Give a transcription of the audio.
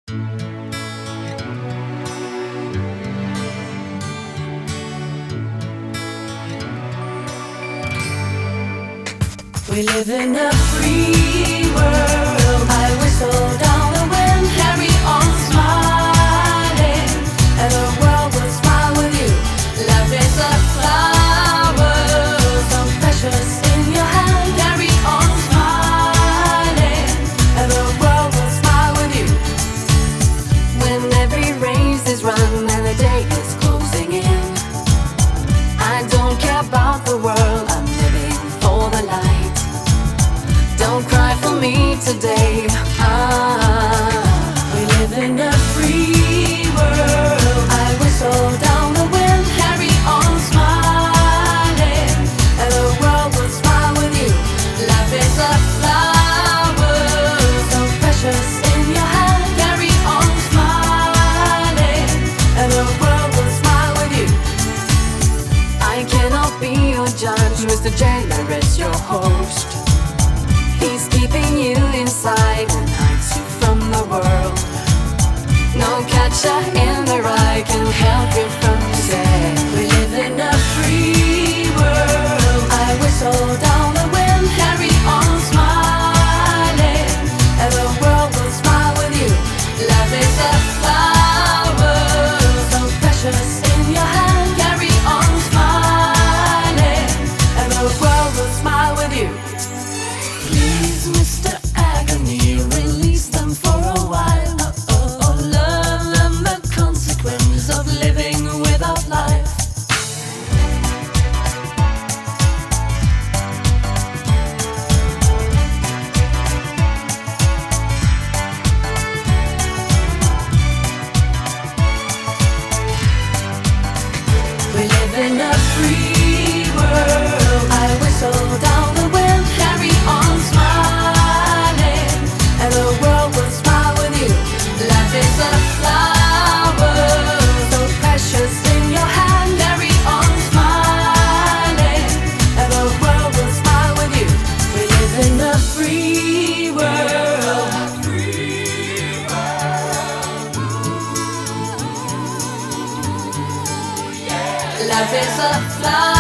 We live in a free world. I whistle down the wind, carry on smiling, and the world will smile with you. Life is a flower, so precious in your hand. Carry on smiling, and the world will smile with you. When every race is run and the day is closing in, I don't care about the world, I'm living for the light. Don't cry for me today. We live in a free world. I whistle down the wind, carry on smiling, and the world will smile with you. Life is a flower, so precious in your hand. Carry on smiling, and the world will smile with you. I cannot be your judge, Mr. Jailer is your host. He's keeping you inside and hides you from the world. No catcher in the rye can help you from today. We live in a free world. I whistle down the wind, carry on smiling, and the world will smile with you. Love is a flower, so precious in your hand. Carry on smiling, and the world will smile with you. Please, Mr. Agony, release them for a while. Learn them the consequence of living without life. We live in a free world. I whistle down the wind, carry on smiling, and the world will smile with you. Life is a flower, so precious in your hand. Carry on smiling, and the world will smile with you. We live in a free world. Life is a flower.